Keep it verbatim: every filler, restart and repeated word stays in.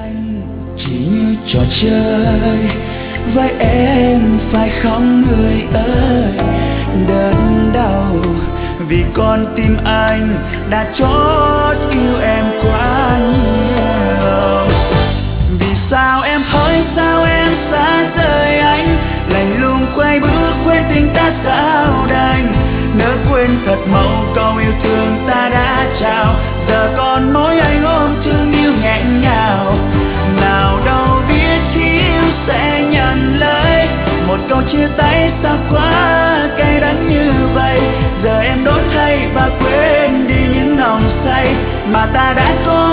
anh chỉ như trò chơi với em phải không người ơi, đớn đau vì con tim anh đã chót yêu em quá nhiều. Vì sao em hỡi sao em xa rời anh, lạnh lùng quay bước quên tình ta sao đành, nỡ quên thật mẫu câu yêu thương ta đã trao, giờ còn mỗi anh ôm thương yêu nghẹn ngào. Nào đâu biết khi yêu sẽ nhận lời, một câu chia tay sao quá cay đắng như vậy. Giờ em đổi thay và quên đi những nồng say mà ta đã có